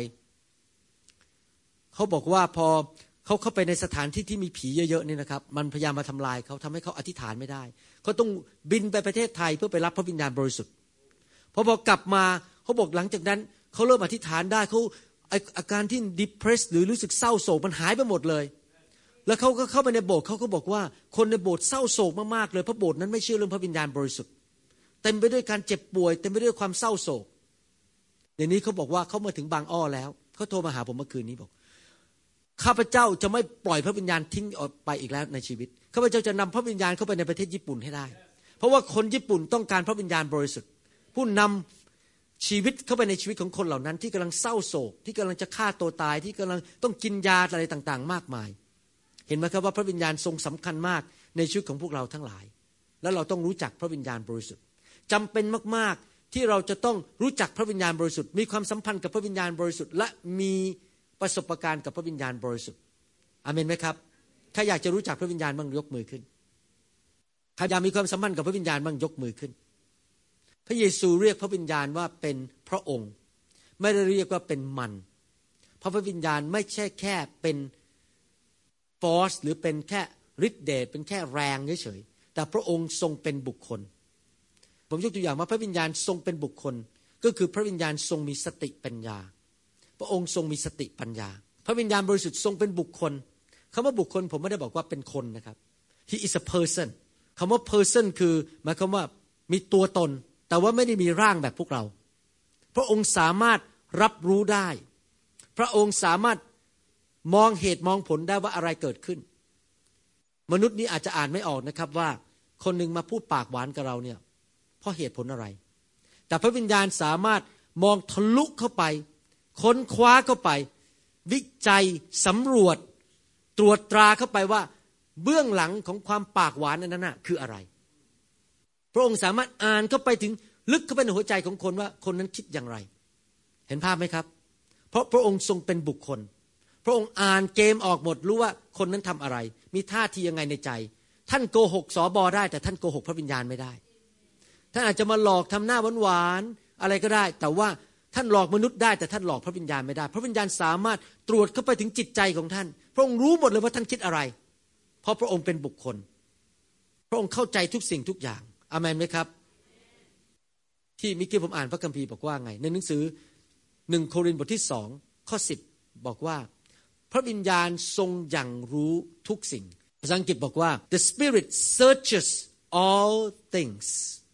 เขาบอกว่าพอเขาเข้าไปในสถานที่ที่มีผีเยอะๆนี่นะครับมันพยายามมาทำลายเขาทำให้เขาอธิษฐานไม่ได้เขาต้องบินไปประเทศไทยเพื่อไปรับพระวิญญาณบริสุทธิ์พอพอกลับมาเขาบอกหลังจากนั้นเขาเริ่มอธิษฐานได้เขาอาการที่ depressed หรือรู้สึกเศร้าโศกมันหายไปหมดเลยแล้วเขาก็เข้าไปในโบสถ์เขาก็บอกว่าคนในโบสถ์เศร้าโศกมากๆเลยเพราะโบสถ์นั้นไม่เชื่อเรื่องพระวิญญาณบริสุทธิ์เต็มไปด้วยการเจ็บป่วยเต็มไปด้วยความเศร้าโศกเดี๋ยวนี้เขาบอกว่าเขามาถึงบางอ้อแล้วเขาโทรมาหาผมเมื่อคืนนี้บอกข้าพเจ้าจะไม่ปล่อยพระวิญญาณทิ้งออกไปอีกแล้วในชีวิตข้าพเจ้าจะนำพระวิญญาณเข้าไปในประเทศญี่ปุ่นให้ได้เพราะว่าคนญี่ปุ่นต้องการพระวิญญาณบริสุทธิ์ผู้นำชีวิตเข้าไปในชีวิตของคนเหล่านั้นที่กำลังเศร้าโศกที่กำลังจะฆ่าตัวตายที่กำลังต้องกินยาอะไรต่างๆมากมายเห็นไหมครับว่าพระวิญญาณทรงสำคัญมากในชีวิตของพวกเราทั้งหลายแล้วเราต้องรู้จักพระวิญญาณบริสุทธิ์จำเป็นมากๆที่เราจะต้องรู้จักพระวิญญาณบริสุทธิ์มีความสัมพันธ์กับพระวิญญาณบริสุทธิ์และมีประสบการณ์กับพระวิญญาณบริสุทธิ์อาเมนไหมครับใครอยากจะรู้จักพระวิญญาณบ้างยกมือขึ้นใครอยากมีความสัมพันธ์กับพระวิญญาณบ้างยกมือขึ้นพระเยซูเรียกพระวิญญาณว่าเป็นพระองค์ไม่ได้เรียกว่าเป็นมันเพราะพระวิญญาณไม่ใช่แค่เป็นฟอร์สหรือเป็นแค่ฤทธิ์เดชเป็นแค่แรงเฉยๆแต่พระองค์ทรงเป็นบุคคลผมยกตัวอย่างว่าพระวิญญาณทรงเป็นบุคคลก็คือพระวิญญาณทรงมีสติปัญญาพระองค์ทรงมีสติปัญญาพระวิญญาณบริสุทธิ์ทรงเป็นบุคคลคำว่าบุคคลผมไม่ได้บอกว่าเป็นคนนะครับ he is a person คำว่า person คือหมายความว่ามีตัวตนแต่ว่าไม่ได้มีร่างแบบพวกเราพระองค์สามารถรับรู้ได้พระองค์สามารถมองเหตุมองผลได้ว่าอะไรเกิดขึ้นมนุษย์นี้อาจจะอ่านไม่ออกนะครับว่าคนหนึ่งมาพูดปากหวานกับเราเนี่ยเพราะเหตุผลอะไรแต่พระวิญญาณสามารถมองทะลุเข้าไปค้นคว้าเข้าไปวิจัยสำรวจตรวจตราเข้าไปว่าเบื้องหลังของความปากหวานนั้นน่ะคืออะไรพระองค์สามารถอ่านเข้าไปถึงลึกเข้าไปในหัวใจของคนว่าคนนั้นคิดอย่างไรเห็นภาพไหมครับเพราะพระองค์ทรงเป็นบุคคลพระองค์อ่านเกมออกหมดรู้ว่าคนนั้นทำอะไรมีท่าทียังไงในใจท่านโกหกสบได้แต่ท่านโกหกพระวิญญาณไม่ได้ท่านอาจจะมาหลอกทำหน้าหวานๆอะไรก็ได้แต่ว่าท่านหลอกมนุษย์ได้แต่ท่านหลอกพระวิญญาณไม่ได้พระวิญญาณสามารถตรวจเข้าไปถึงจิตใจของท่านพระองค์รู้หมดเลยว่าท่านคิดอะไรเพราะพระองค์เป็นบุคคลพระองค์เข้าใจทุกสิ่งทุกอย่างอาเมนไหมครับที่มิกี้ผมอ่านพระคัมภีร์บอกว่าไงในหนังสือหนึ่งโครินธ์บทที่สองข้อสิบบอกว่าพระวิญญาณทรงอย่างรู้ทุกสิ่งภาษาอังกฤษบอกว่า the spirit searches all things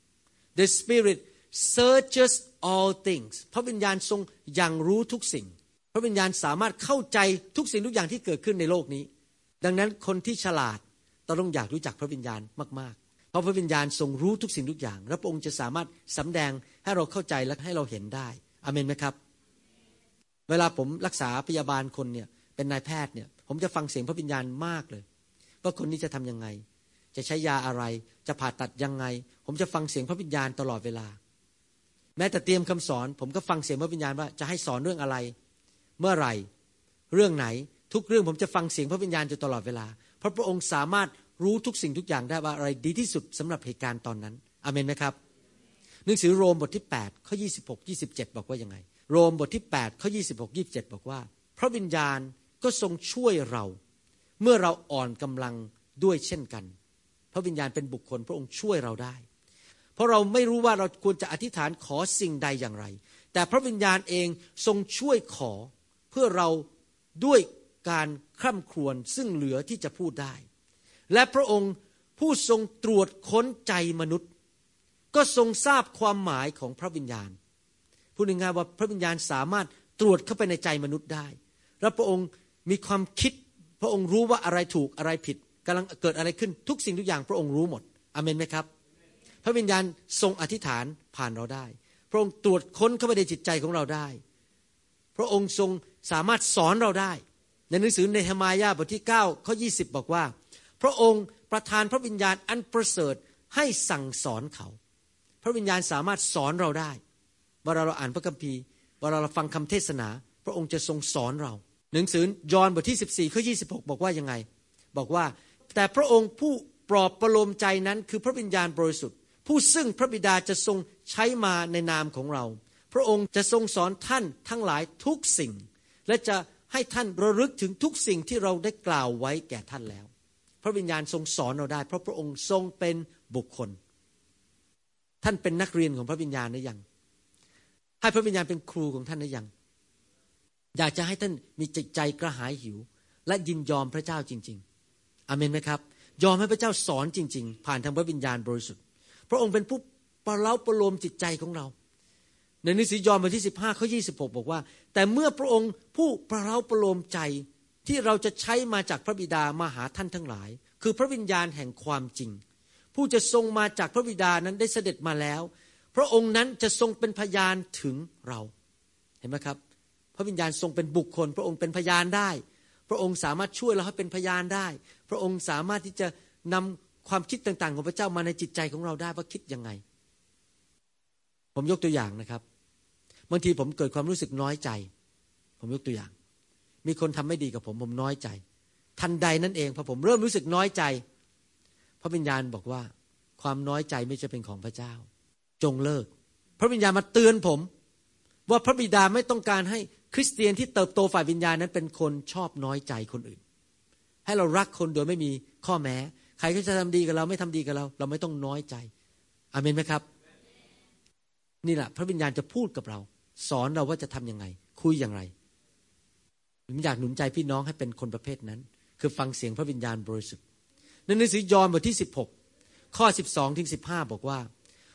the spirit searches all things พระวิญญาณทรงอย่างรู้ทุกสิ่งพระวิญญาณสามารถเข้าใจทุกสิ่งทุกอย่างที่เกิดขึ้นในโลกนี้ดังนั้นคนที่ฉลาดต้องอยากรู้จักพระวิญญาณมากๆเพราะพระวิญญาณทรงรู้ทุกสิ่งทุกอย่างและพระองค์จะสามารถสำแดงให้เราเข้าใจและให้เราเห็นได้อาเมนไหมครับเวลาผมรักษาพยาบาลคนเนี่ยเป็นนายแพทย์เนี่ยผมจะฟังเสียงพระวิญญาณมากเลยว่าคนนี้จะทำยังไงจะใช้ยาอะไรจะผ่าตัดยังไงผมจะฟังเสียงพระวิญญาณตลอดเวลาแม้แต่เตรียมคำสอนผมก็ฟังเสียงพระวิญญาณว่าจะให้สอนเรื่องอะไรเมื่อไหร่เรื่องไหนทุกเรื่องผมจะฟังเสียงพระวิญญาณอยู่ตลอดเวลาเพราะพระองค์สามารถรู้ทุกสิ่งทุกอย่างได้ว่าอะไรดีที่สุดสำหรับเหตุการณ์ตอนนั้นอาเมนไหมครับหนังสือโรมบทที่แปดข้อยี่สิบหก ยี่สิบเจ็ดบอกว่ายังไงโรมบทที่แปดข้อยี่สิบหก ยี่สิบเจ็ดบอกว่าพระวิญญาณก็ทรงช่วยเราเมื่อเราอ่อนกำลังด้วยเช่นกันพระวิญญาณเป็นบุคคลพระองค์ช่วยเราได้เพราะเราไม่รู้ว่าเราควรจะอธิษฐานขอสิ่งใดอย่างไรแต่พระวิญญาณเองทรงช่วยขอเพื่อเราด้วยการคร่ำครวญซึ่งเหลือที่จะพูดได้และพระองค์ผู้ทรงตรวจค้นใจมนุษย์ก็ทรงทราบความหมายของพระวิญญาณพูดง่ายๆว่าพระวิญญาณสามารถตรวจเข้าไปในใจมนุษย์ได้และพระองค์มีความคิดพระองค์รู้ว่าอะไรถูกอะไรผิดกำลังเกิดอะไรขึ้นทุกสิ่งทุกอย่างพระองค์รู้หมดอาเมนไหมครับพระวิญญาณทรงอธิษฐานผ่านเราได้พระองค์ตรวจค้นเข้าไปในจิตใจของเราได้พระองค์ทรงสามารถสอนเราได้ในหนังสือเนหะมายาบทที่เก้าข้อยี่สิบบอกว่าพระองค์ประทานพระวิญญาณอันประเสริฐให้สั่งสอนเขาพระวิญญาณสามารถสอนเราได้เวลาเราอ่านพระคัมภีร์เวลาเราฟังคำเทศนาพระองค์จะทรงสอนเราหนังสือยอห์นบทที่สิบสี่ข้อยี่สิบหกบอกว่ายังไงบอกว่าแต่พระองค์ผู้ปลอบประโลมใจนั้นคือพระวิญญาณบริสุทธิ์ผู้ซึ่งพระบิดาจะทรงใช้มาในนามของเราพระองค์จะทรงสอนท่านทั้งหลายทุกสิ่งและจะให้ท่านระลึกถึงทุกสิ่งที่เราได้กล่าวไว้แก่ท่านแล้วพระวิญญาณทรงสอนเราได้เพราะพระองค์ทรงเป็นบุคคลท่านเป็นนักเรียนของพระวิญญาณหรือยังให้พระวิญญาณเป็นครูของท่านหรือยังอยากจะให้ท่านมีจิตใจกระหายหิวและยินยอมพระเจ้าจริงๆอาเมนไหมครับยอมให้พระเจ้าสอนจริงๆผ่านทางพระวิญญาณบริสุทธิ์พระองค์เป็นผู้ประเล้าประโลมจิตใจของเราในหนังสือยอห์นบทที่สิบห้าข้อยี่สิบหกบอกว่าแต่เมื่อพระองค์ผู้ประเล้าประโลมใจที่เราจะใช้มาจากพระบิดามาหาท่านทั้งหลายคือพระวิญญาณแห่งความจริงผู้จะทรงมาจากพระบิดานั้นได้เสด็จมาแล้วพระองค์นั้นจะทรงเป็นพยานถึงเราเห็นไหมครับพระวิญญาณทรงเป็นบุคคลพระองค์เป็นพยานได้พระองค์สามารถช่วยเราให้เป็นพยานได้พระองค์สามารถที่จะนำความคิดต่างๆของพระเจ้ามาในจิตใจของเราได้ว่าคิดยังไงผมยกตัวอย่างนะครับบางทีผมเกิดความรู้สึกน้อยใจผมยกตัวอย่างมีคนทำไม่ดีกับผมผมน้อยใจทันใดนั่นเองพอผมเริ่มรู้สึกน้อยใจพระวิญญาณบอกว่าความน้อยใจไม่ใช่เป็นของพระเจ้าจงเลิกพระวิญญาณมาเตือนผมว่าพระบิดาไม่ต้องการให้คริสเตียนที่เติบโตฝ่ายวิญญาณนั้นเป็นคนชอบน้อยใจคนอื่นให้เรารักคนโดยไม่มีข้อแม้ใครก็จะทำดีกับเราไม่ทำดีกับเราเราไม่ต้องน้อยใจอาเมนไหมครับนี่แหละพระวิญญาณจะพูดกับเราสอนเราว่าจะทำยังไงคุยอย่างไรผมอยากหนุนใจพี่น้องให้เป็นคนประเภทนั้นคือฟังเสียงพระวิญญาณบริสุทธิ์ในหนังสือยอห์นบทที่สิบหกข้อสิบสองถึงสิบห้าบอกว่า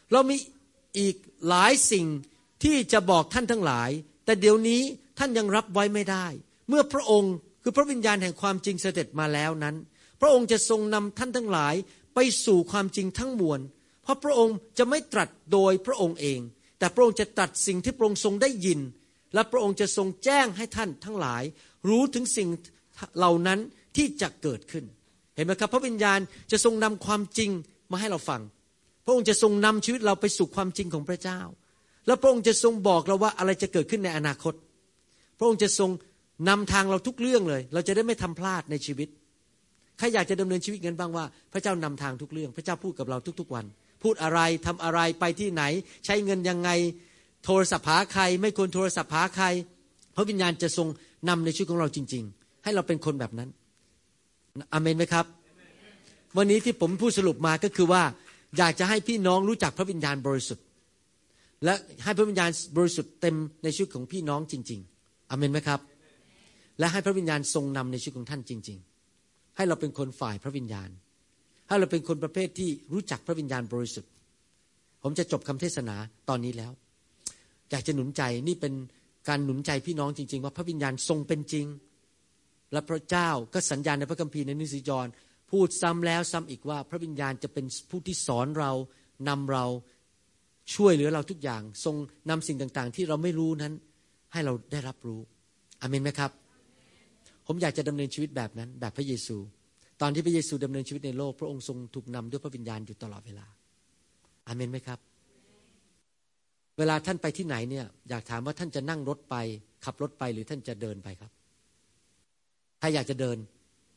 เรามีอีกหลายสิ่งที่จะบอกท่านทั้งหลายแต่เดี๋ยวนี้ท่านยังรับไว้ไม่ได้เมื่อพระองค์คือพระวิญญาณแห่งความจริงเสด็จมาแล้วนั้นพระองค์จะทรงนำท่านทั้งหลายไปสู่ความจริงทั้งมวลเพราะพระองค์จะไม่ตรัสโดยพระองค์เองแต่พระองค์จะตรัสสิ่งที่พระองค์ทรงได้ยินและพระองค์จะทรงแจ้งให้ท่านทั้งหลายรู้ถึงสิ่งเหล่านั้นที่จะเกิดขึ้นเห็นไหมครับพระวิญญาณจะทรงนำความจริงมาให้เราฟังพระองค์จะทรงนำชีวิตเราไปสู่ความจริงของพระเจ้าและพระองค์จะทรงบอกเราว่าอะไรจะเกิดขึ้นในอนาคตพระองค์จะทรงนำทางเราทุกเรื่องเลยเราจะได้ไม่ทำพลาดในชีวิตใครอยากจะดำเนินชีวิตงั้นบ้างว่าพระเจ้านำทางทุกเรื่องพระเจ้าพูดกับเราทุกๆวันพูดอะไรทำอะไรไปที่ไหนใช้เงินยังไงโทรศัพท์หาใครไม่ควรโทรศัพท์หาใครพระวิญญาณจะทรงนำในชีวิตของเราจริงๆให้เราเป็นคนแบบนั้นอาเมนไหมครับวันนี้ที่ผมพูดสรุปมาก็คือว่าอยากจะให้พี่น้องรู้จักพระวิญญาณบริสุทธิ์และให้พระวิญญาณบริสุทธิ์เต็มในชีวิตของพี่น้องจริงๆอาเมนไหมครับและให้พระวิญญาณทรงนำในชีวิตของท่านจริงๆให้เราเป็นคนฝ่ายพระวิญญาณให้เราเป็นคนประเภทที่รู้จักพระวิญญาณบริสุทธิ์ผมจะจบคำเทศนาตอนนี้แล้วอยากจะหนุนใจนี่เป็นการหนุนใจพี่น้องจริงๆว่าพระวิญญาณทรงเป็นจริงและพระเจ้าก็สัญญาในพระคัมภีร์ในหนังสือยอห์นพูดซ้ำแล้วซ้ำอีกว่าพระวิญญาณจะเป็นผู้ที่สอนเรานำเราช่วยเหลือเราทุกอย่างทรงนำสิ่งต่างๆที่เราไม่รู้นั้นให้เราได้รับรู้อาเมนไหมครับผมอยากจะดำเนินชีวิตแบบนั้นแบบพระเยซูตอนที่พระเยซูดำเนินชีวิตในโลกพระองค์ทรงถูกนำด้วยพระวิญญาณอยู่ตลอดเวลาอาเมนไหมครับเวลาท่านไปที่ไหนเนี่ยอยากถามว่าท่านจะนั่งรถไปขับรถไปหรือท่านจะเดินไปครับถ้าอยากจะเดิน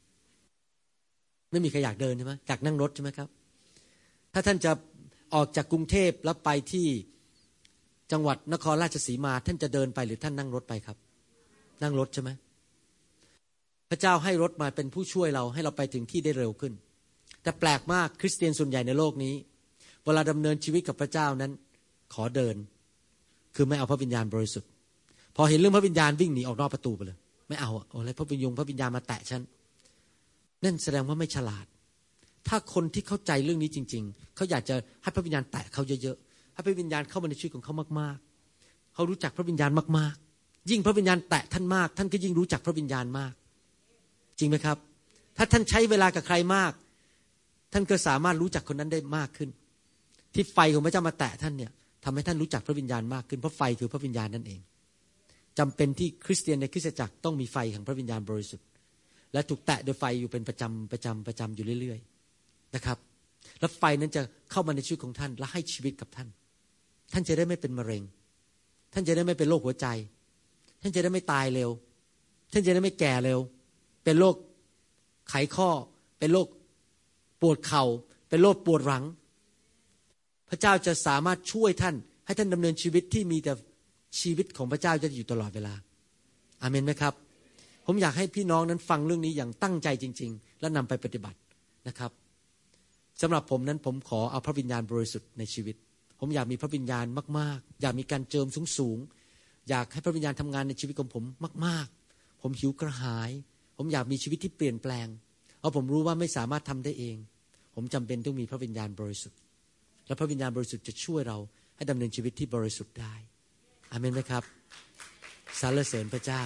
ไม่มีใครอยากเดินใช่ไหมอยากนั่งรถใช่ไหมครับถ้าท่านจะออกจากกรุงเทพแล้วไปที่จังหวัดนครราชสีมาท่านจะเดินไปหรือท่านนั่งรถไปครับนั่งรถใช่ไหมพระเจ้าให้รถมาเป็นผู้ช่วยเราให้เราไปถึงที่ได้เร็วขึ้นแต่แปลกมากคริสเตียนส่วนใหญ่ในโลกนี้เวลาดำเนินชีวิตกับพระเจ้านั้นขอเดินคือไม่เอาพระวิญญาณบริสุทธิ์พอเห็นเรื่องพระวิญญาณวิ่งหนีออกนอกประตูไปเลยไม่เอาอะไรพระวิญญาณพระวิญญาณมาแตะฉันนั่นแสดงว่าไม่ฉลาดถ้าคนที่เข้าใจเรื่องนี้จริงๆเขาอยากจะให้พระวิญญาณแตะเขาเยอะๆให้พระวิญญาณเข้ามาในชีวิตของเขามากๆเขารู้จักพระวิญญาณมากๆยิ่งพระวิญญาณแตะท่านมากท่านก็ยิ่งรู้จักพระวิญญาณมากจริงไหมครับถ้าท่านใช้เวลากับใครมากท่านก็สามารถรู้จักคนนั้นได้มากขึ้นที่ไฟของพระเจ้ามาแตะท่านเนี่ยทำให้ท่านรู้จักพระวิญญาณมากขึ้นเพราะไฟคือพระวิญญาณนั่นเองจำเป็นที่คริสเตียนในคริสตจักรต้องมีไฟแห่งพระวิญญาณบริสุทธิ์และถูกแตะโดยไฟอยู่เป็นประจำประจำประจำอยู่เรื่อยๆนะครับแล้วไฟนั้นจะเข้ามาในชีวิตของท่านและให้ชีวิตกับท่านท่านจะได้ไม่เป็นมะเร็งท่านจะได้ไม่เป็นโรคหัวใจท่านจะได้ไม่ตายเร็วท่านจะได้ไม่แก่เร็วเป็นโรคไขข้อเป็นโรคปวดเข่าเป็นโรคปวดหลังพระเจ้าจะสามารถช่วยท่านให้ท่านดำเนินชีวิตที่มีแต่ชีวิตของพระเจ้าจะอยู่ตลอดเวลาอาเมนไหมครับผมอยากให้พี่น้องนั้นฟังเรื่องนี้อย่างตั้งใจจริงๆและนำไปปฏิบัตินะครับสำหรับผมนั้นผมขอเอาพระวิญญาณบริสุทธิ์ในชีวิตผมอยากมีพระวิญญาณมากๆอยากมีการเจิมสูงๆอยากให้พระวิญญาณทำงานในชีวิตของผมมากๆผมหิวกระหายผมอยากมีชีวิตที่เปลี่ยนแปลงเพราะผมรู้ว่าไม่สามารถทำได้เองผมจำเป็นต้องมีพระวิญญาณบริสุทธิ์และพระวิญญาณบริสุทธิ์จะช่วยเราให้ดำเนินชีวิตที่บริสุทธิ์ได้อาเมนไหมครับสรรเสริญพระเจ้า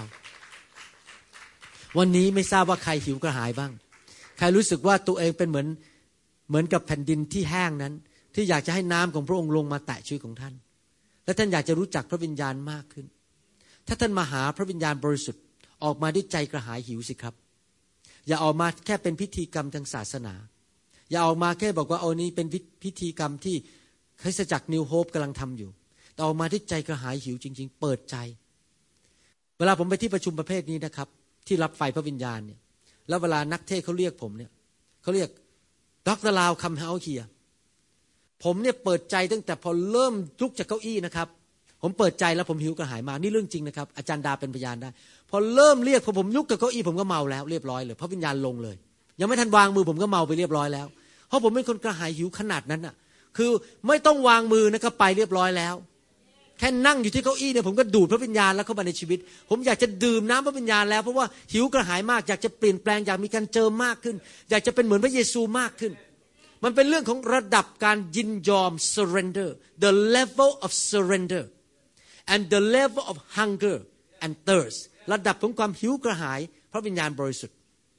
วันนี้ไม่ทราบว่าใครหิวกระหายบ้างใครรู้สึกว่าตัวเองเป็นเหมือนเหมือนกับแผ่นดินที่แห้งนั้นที่อยากจะให้น้ำของพระองค์ลงมาแตะชีวิตของท่านและท่านอยากจะรู้จักพระวิญญาณมากขึ้นถ้าท่านมาหาพระวิญญาณบริสุทธิ์ออกมาด้วยใจกระหายหิวสิครับอย่าออกมาแค่เป็นพิธีกรรมทางศาสนาอย่าออกมาแค่บอกว่าเอานี้เป็นพิธีกรรมที่คริสตจักรนิวโฮปกำลังทำอยู่แต่ออกมาด้วยใจกระหายหิวจริงๆเปิดใจเวลาผมไปที่ประชุมประเภทนี้นะครับที่รับไฟพระวิญญาณเนี่ยแล้วเวลานักเทศเขาเรียกผมเนี่ยเขาเรียกดร.ลาวคัมเฮาเฮียผมเนี่ยเปิดใจตั้งแต่พอเริ่มลุกจากเก้าอี้นะครับผมเปิดใจแล้วผมหิวกระหายมานี่เรื่องจริงนะครับอาจารย์ดาเป็นพยานได้พอเริ่มเรียกพอผมลุกจากเก้าอี้ผมก็เมาแล้วเรียบร้อยเลยพระวิญญาณลงเลยยังไม่ทันวางมือผมก็เมาไปเรียบร้อยแล้วเพราะผมเป็นคนกระหายหิวขนาดนั้นน่ะคือไม่ต้องวางมือนะครับไปเรียบร้อยแล้วแค่นั่งอยู่ที่เก้าอี้เนี่ยผมก็ดูดพระวิญญาณแล้วเข้ามาในชีวิตผมอยากจะดื่มน้ำพระวิญญาณแล้วเพราะว่าหิวกระหายมากอยากจะเปลี่ยนแปลงอยากมีการเจิมมากขึ้นอยากจะเป็นเหมือนพระเยซูมากขึ้นมันเป็นเรื่องของระดับการยินยอม surrender the level of surrender and the level of hunger and thirst ระดับของความหิวกระหายพระวิญญาณบริสุทธิ์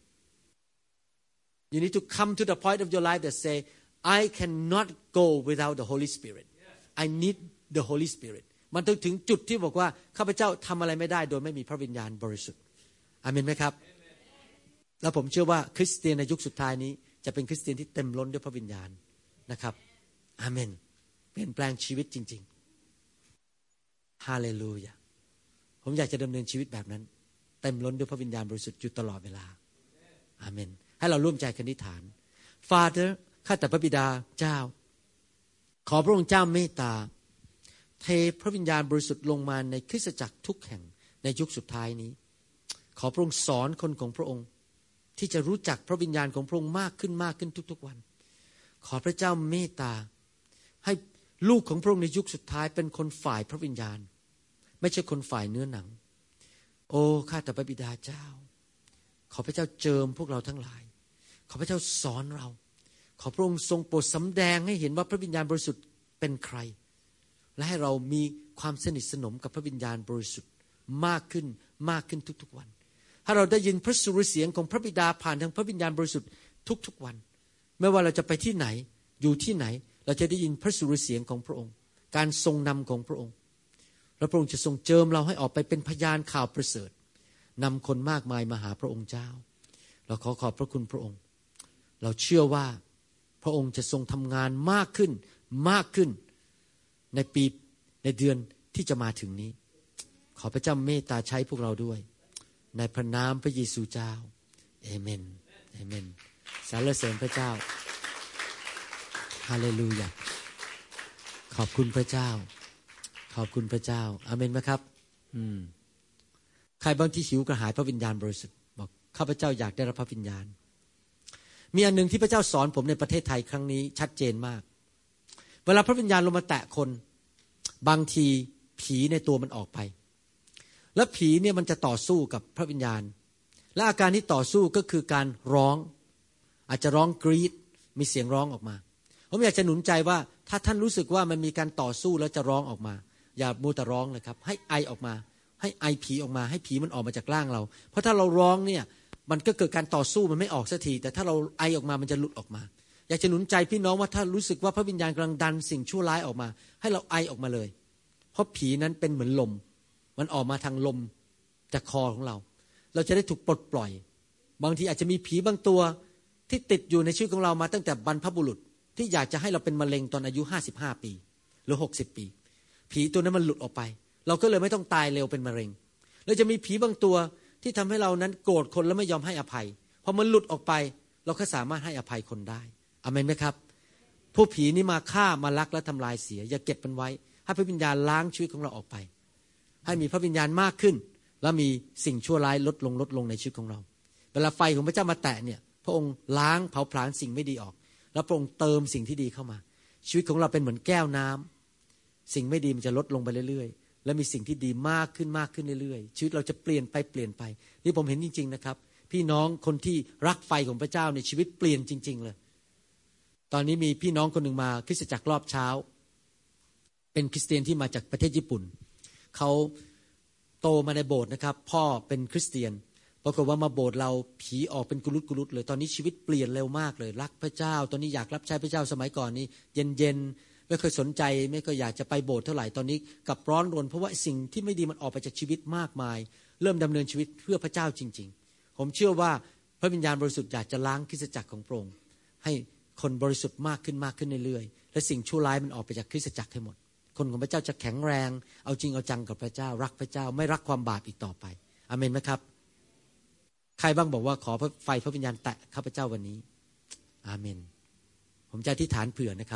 You need to come to the point of your life that say I cannot go without the Holy Spirit I need the Holy Spirit มันต้องถึงจุดที่บอกว่าข้าพเจ้าทำอะไรไม่ได้โดยไม่มีพระวิญญาณบริสุทธิ์อาเมนไหมครับแล้วผมเชื่อว่าคริสเตียนในยุคสุดท้ายนี้จะเป็นคริสเตียนที่เต็มล้นด้วยพระวิญญาณนะครับอาเมนเปลี่ยนแปลงชีวิตจริงๆฮาเลลูยาผมอยากจะดำเนินชีวิตแบบนั้นเต็มล้นด้วยพระวิญญาณบริสุทธิ์อยู่ตลอดเวลาอาเมนให้เราร่วมใจกันอธิษฐาน Father ข้าแต่พระบิดาเจ้าขอพระองค์เจ้าเมตตาเทพระวิญญาณบริสุทธิ์ลงมาในคริสตจักรทุกแห่งในยุคสุดท้ายนี้ขอพระองค์สอนคนของพระองค์ที่จะรู้จักพระวิญญาณของพระองค์มากขึ้นมากขึ้นทุกๆวันขอพระเจ้าเมตตาให้ลูกของพระองค์ในยุคสุดท้ายเป็นคนฝ่ายพระวิญญาณไม่ใช่คนฝ่ายเนื้อหนังโอ้ข้าแต่พระบิดาเจ้าขอพระเจ้าเจิมพวกเราทั้งหลายขอพระเจ้าสอนเราขอพระองค์ทรงโปรดสำแดงให้เห็นว่าพระวิญญาณบริสุทธิ์เป็นใครและให้เรามีความสนิทสนมกับพระวิญญาณบริสุทธิ์มากขึ้นมากขึ้นทุกๆวันถ้าเราได้ยินพระสุรเสียงของพระบิดาผ่านทางพระวิญญาณบริสุทธิ์ทุกๆวันไม่ว่าเราจะไปที่ไหนอยู่ที่ไหนเราจะได้ยินพระสุรเสียงของพระองค์การทรงนำของพระองค์และพระองค์จะทรงเจิมเราให้ออกไปเป็นพยานข่าวประเสริฐนำคนมากมายมาหาพระองค์เจ้าเราขอขอบพระคุณพระองค์เราเชื่อว่าพระองค์จะทรงทำงานมากขึ้นมากขึ้นในปีในเดือนที่จะมาถึงนี้ขอพระเจ้าเมตตาใช้พวกเราด้วยในพระนามพระเยซูเจ้าเอเมนเอเมนสรรเสริญพระเจ้าฮาเลลูยาขอบคุณพระเจ้าขอบคุณพระเจ้าอาเมนไหมครับอืมใครบางที่หิวกระหายพระวิญญาณบริสุทธิ์บอกข้าพเจ้าอยากได้รับพระวิญญาณมีอันหนึ่งที่พระเจ้าสอนผมในประเทศไทยครั้งนี้ชัดเจนมากเวลาพระวิญญาณลงมาแตะคนบางทีผีในตัวมันออกไปแล้วผีเนี่ยมันจะต่อสู้กับพระวิญญาณและอาการที่ต่อสู้ก็คือการร้องอาจจะร้องกรีดมีเสียงร้องออกมาผมอยากจะหนุนใจว่าถ้าท่านรู้สึกว่ามันมีการต่อสู้แล้วจะร้องออกมาอย่ามัวแต่ร้องเลยครับให้ไอออกมาให้ไอผีออกมาให้ผีมันออกมาจากร่างเราเพราะถ้าเราร้องเนี่ยมันก็เกิดการต่อสู้มันไม่ออกสักทีแต่ถ้าเราไอออกมามันจะหลุดออกมาอยากจะหนุนใจพี่น้องว่าถ้ารู้สึกว่าพระวิญญาณกำลังดันสิ่งชั่วร้ายออกมาให้เราไอออกมาเลยเพราะผีนั้นเป็นเหมือนลมมันออกมาทางลมจากคอของเราเราจะได้ถูกปลดปล่อยบางทีอาจจะมีผีบางตัวที่ติดอยู่ในชีวิตของเรามาตั้งแต่บรรพบุรุษที่อยากจะให้เราเป็นมะเร็งตอนอายุห้าสิบห้าปีหรือหกสิบปีผีตัวนั้นมันหลุดออกไปเราก็เลยไม่ต้องตายเร็วเป็นมะเร็งแล้วจะมีผีบางตัวที่ทำให้เรานั้นโกรธคนแล้วไม่ยอมให้อภัยพอมันหลุดออกไปเราก็สามารถให้อภัยคนได้อาเมนไหมครับพวกผีนี่มาฆ่ามาลักและทำลายเสียอย่าเก็บมันไว้ให้พระวิญญาณล้างชีวิตของเราออกไปให้มีพระวิญญาณมากขึ้นและมีสิ่งชั่วร้ายลดลงลดลงในชีวิตของเราเวลาไฟของพระเจ้ามาแตะเนี่ยพระองค์ล้างเผาผลาญสิ่งไม่ดีออกแล้วพระองค์เติมสิ่งที่ดีเข้ามาชีวิตของเราเป็นเหมือนแก้วน้ำสิ่งไม่ดีมันจะลดลงไปเรื่อยๆและมีสิ่งที่ดีมากขึ้นมากขึ้นเรื่อยๆชีวิตเราจะเปลี่ยนไปเปลี่ยนไปนี่ผมเห็นจริงๆนะครับพี่น้องคนที่รักไฟของพระเจ้าในชีวิตเปลี่ยนจริงๆเลยตอนนี้มีพี่น้องคนหนึ่งมาคริสตจักรรอบเช้าเป็นคริสเตียนที่มาจากประเทศญี่ปุ่นเขาโตมาในโบสถ์นะครับพ่อเป็นคริสเตียนปรากฏว่ามาโบสถ์เราผีออกเป็นกุลุตกุลุตเลยตอนนี้ชีวิตเปลี่ยนเร็วมากเลยรักพระเจ้าตอนนี้อยากรับใช้พระเจ้าสมัยก่อนนี้เย็นๆไม่เคยสนใจไม่เคยอยากจะไปโบสถ์เท่าไหร่ตอนนี้กลับร้อนรนเพราะว่าสิ่งที่ไม่ดีมันออกไปจากชีวิตมากมายเริ่มดำเนินชีวิตเพื่อพระเจ้าจริงๆผมเชื่อว่าพระวิญญาณบริสุทธิ์อยากจะล้างคริสตจักรของพระองค์ให้คนบริสุทธิ์มากขึ้นมากขึ้นเรื่อยๆและสิ่งชั่วร้ายมันออกไปจากคริสตจักรให้หมดคนของพระเจ้าจะแข็งแรงเอาจริงเอาจังกับพระเจ้ารักพระเจ้าไม่รักความบาปอีกต่อไปอาเมนไหมครับใครบ้างบอกว่าขอไฟพระวิญญาณแตะข้าพเจ้าวันนี้อาเมนผมจะอธิษฐานเผื่อนะครับ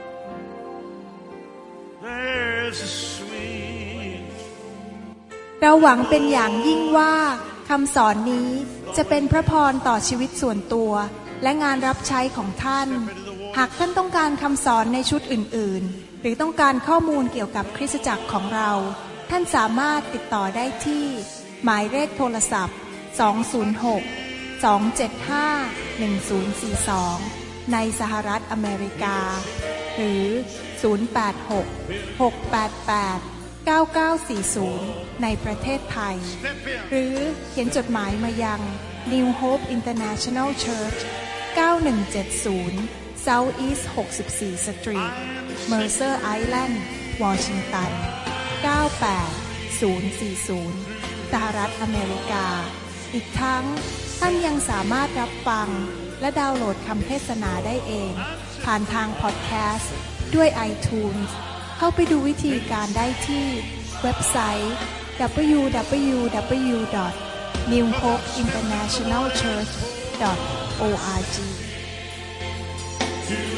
เราหวังเป็นอย่างยิ่งว่าคำสอนนี้จะเป็นพระพรต่อชีวิตส่วนตัวและงานรับใช้ของท่านหากท่านต้องการคำสอนในชุดอื่นๆหรือต้องการข้อมูลเกี่ยวกับคริสตจักรของเราท่านสามารถติดต่อได้ที่หมายเลขโทรศัพท์สอง ศูนย์ หก สอง เจ็ด ห้า หนึ่ง ศูนย์ สี่ สองในสหรัฐอเมริกาหรือศูนย์ แปด หก หก แปด แปด เก้า เก้า สี่ ศูนย์ในประเทศไทยหรือเขียนจดหมายมายัง New Hope International Church เก้าหนึ่งเจ็ดศูนย์ South East หกสิบสี่ Street Mercer Island วอชิงตันเก้าแปดศูนย์สี่ศูนย์สหรัฐอเมริกาอีกทั้งท่านยังสามารถรับฟังและดาวน์โหลดคำเทศนาได้เองผ่านทางพอดแคสต์ด้วย iTunes เข้าไปดูวิธีการได้ที่เว็บไซต์ ดับเบิลยู ดับเบิลยู ดับเบิลยู ดอท นิว โฮป อินเตอร์เนชั่นแนล เชิร์ช ดอท โอ อาร์ จี